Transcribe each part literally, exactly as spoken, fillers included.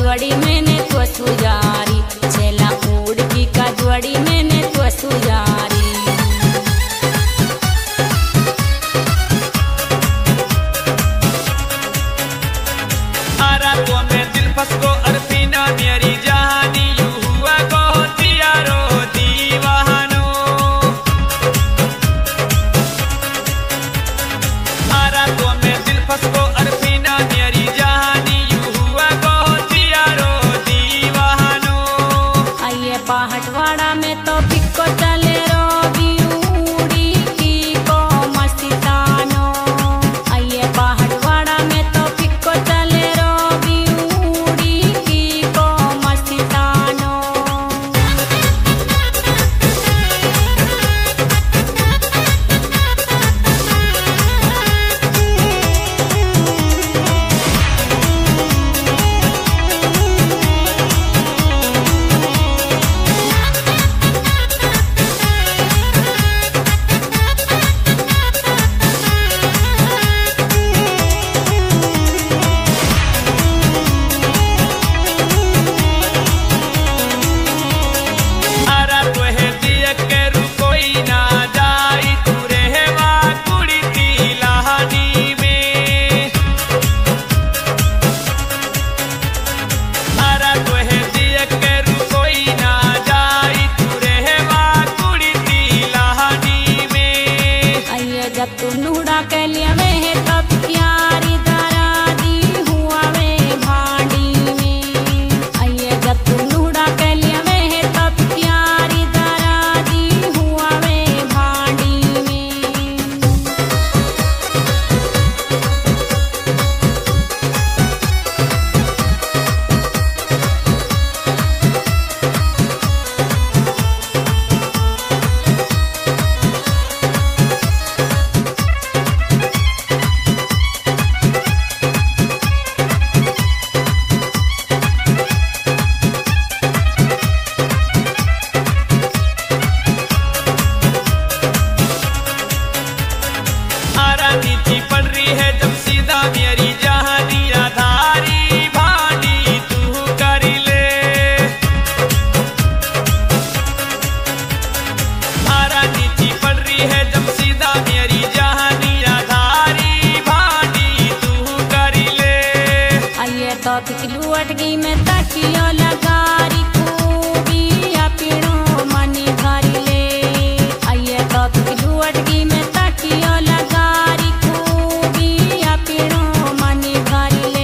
जोड़ी मैंने तो सुजारी, छेला उड़की का जोड़ी मैंने तो सुजारी। आरा तो में दिल फंस गो अरफीना मेरी जहानी, यूं हुआ गो जियारो दीवानो। आरा तो में दिल फंस गो अरफीना मेरी जहानी, यूं हुआ गो जियारो दीवानो। आइए पहाटवाड़ा में तो पिक्को चले रो बियूड़ी की को मस्तानो। आइए पहाटवाड़ा में तो पिक्को चले रो बियूड़ी की को मस्तानो। आरा तो है दिया के रू कोई ना जाई, तू रहवा कुड़ी की लाहनी में। आरा तो है दिया के रू कोई ना जाई, तू रहवा कुड़ी की लाहनी में। आइए जब तू नूड़ा के लिए वे है तब प्यारी दरा दी हुआ वे भाड़ी में। आइए जब तू नूड़ा के लिए वे है तब प्यारी दरा दी हुआ वे भाड़ी में। आरा नीति पड़ रही है जब सीधा मेरी जहानी, आधारी भानी तू कर ले। आरा नीति पड़ रही है जब सीधा मेरी जहानी, आधारी भानी तू कर ले। आइए तो पिकलू अटगी में तकियो लगारी खूबी या पीड़ो मनी भरी ले। आइए तो पिकलू अटगी में तकियो लगारी खूबी या पीड़ो मनी भरी ले।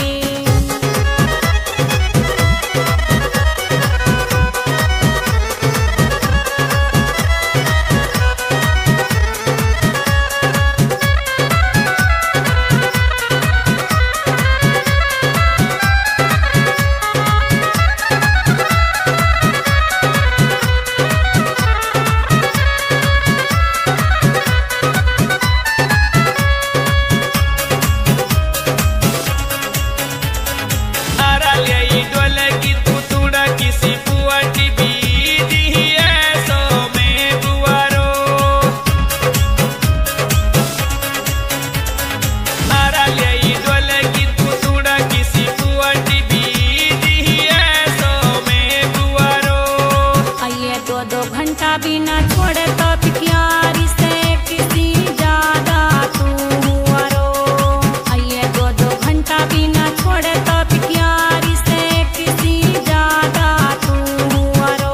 आरा ले डोले की तू तूड़ा किसी पुआटी बीदी ऐसो में बुआरो। आरा ले डोले की तू तूड़ा किसी पुआटी बीदी ऐसो में बुआरो। आइए दो दो घंटा भी ना छोड़े तो प्यारी से किसी ज्यादा तू हुआ रो। आइए दो दो घंटा भी ना छोड़े तो प्यारी से किसी ज्यादा तू हुआ रो।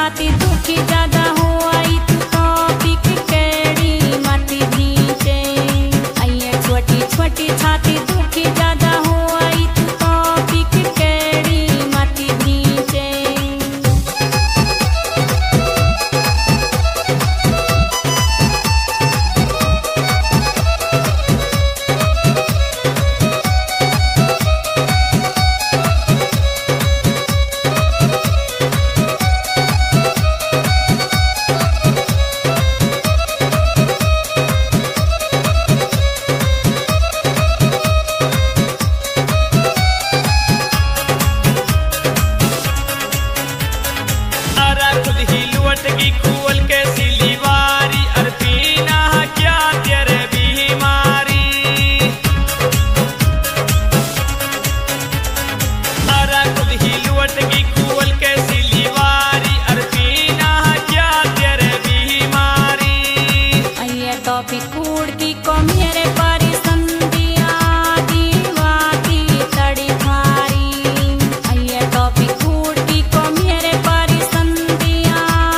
छाती दुखी ज्यादा हो आई तू तो पिक केड़ी मत भींचे। आइए छोटी छोटी छाती दुखी ज्यादा हो आई तू तो पिक केड़ी मत भींचे। खोल के सिलीवारी अरपीना क्या तेरे बीमारी। अरे खुद ही लुट की खोल के सिलीवारी अरपीना क्या तेरे बीमारी। आइए तो पिकूड़ की को मेरे पारी संधिया दीवा की तड़ी भारी। आइए तो पिकूड़ की को मेरे पारी संधिया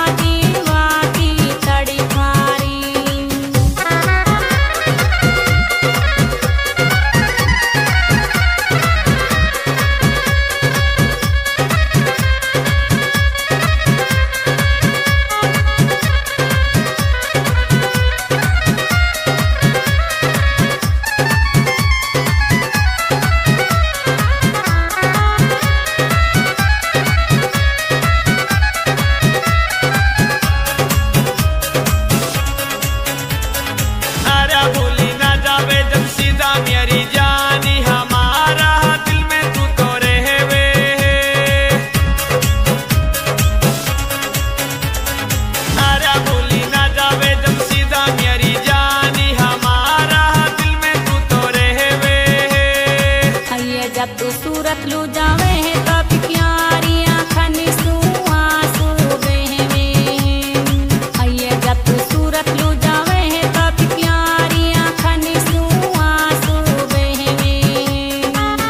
जब तू सूरत लू जावे है तब क्यारियां खनी सुआ सुबे में। आइए जब तू सूरत लू जावे है तब क्यारियां खनी सुआ सुबे में।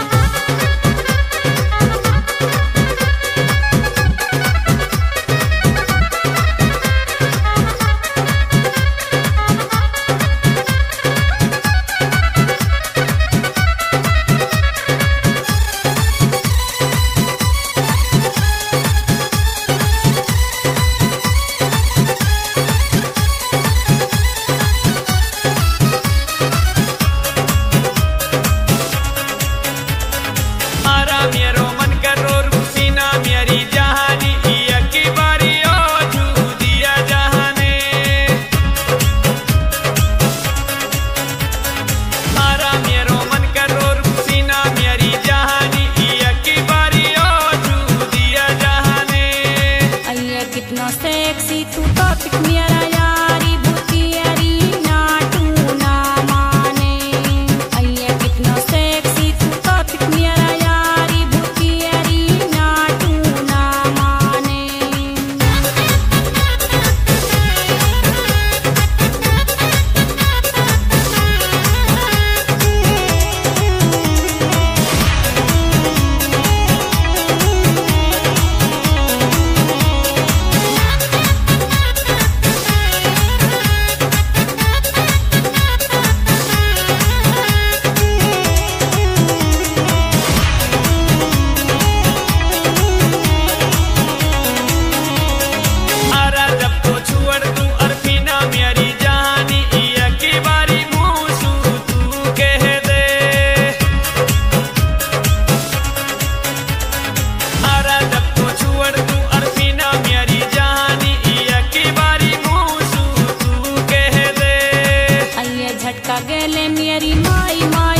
कितना सेक्सी तू तो पिक मेरा यारी भूतियारी नाटू ना माने। आइए कितना सेक्सी तू तो पिक मेरा यारी भूतियारी नाटू ना माने। झटका गेले मेरी माई माई।